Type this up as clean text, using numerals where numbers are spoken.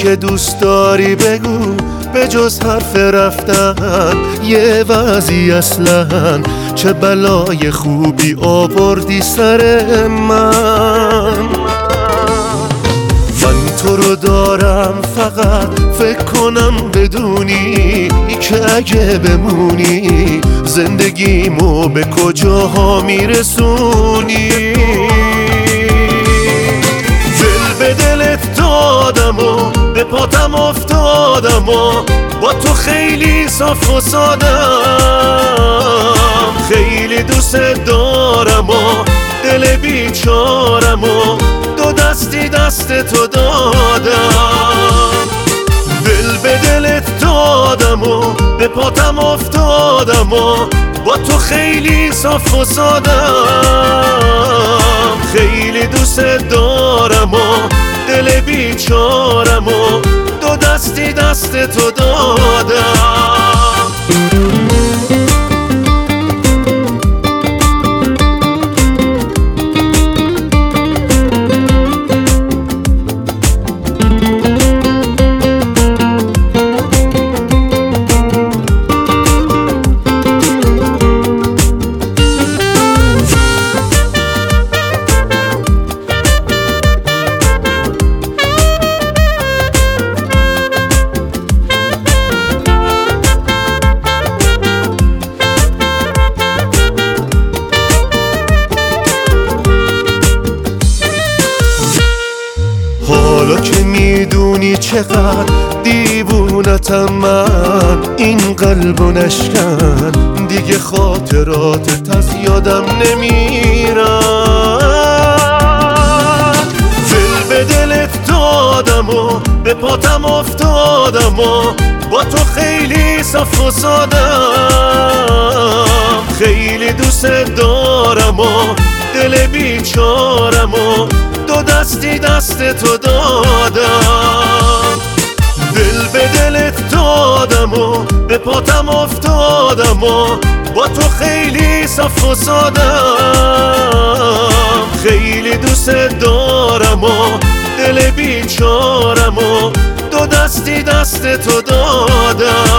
که دوست داری بگو، به جز حرف رفتن یه وضعی اصلا چه بلای خوبی آوردی سر من تو رو دارم فقط فکر کنم بدونی که اگه بمونی زندگیمو به کجاها میرسونی. دل به دلت دادم و به پاتم افتادم و با تو خیلی صاف و سادم، خیلی دوست دارم و دل بیچارم و دو دستی دست تو دادم. دل به دلت دادم و به پاتم افتادم و با تو خیلی صاف و سادم، خیلی دوست دارم و دل بیچارم و دو دستی دست تو دادم. حالا که میدونی چقدر دیوونتم من، این قلبو نشکن دیگه خاطراتت از یادم نمیرن. دل به دلت دادم و به پاتم افتادم و با تو خیلی صاف و سادم، خیلی دوست دارم و دل بیچارم و دو دستی دست تو دادم. دل به دلت دادم و به پاتم افتادم و با تو خیلی صاف و سادم، خیلی دوست دارم و دل بیچارم و دو دستی دست تو دادم.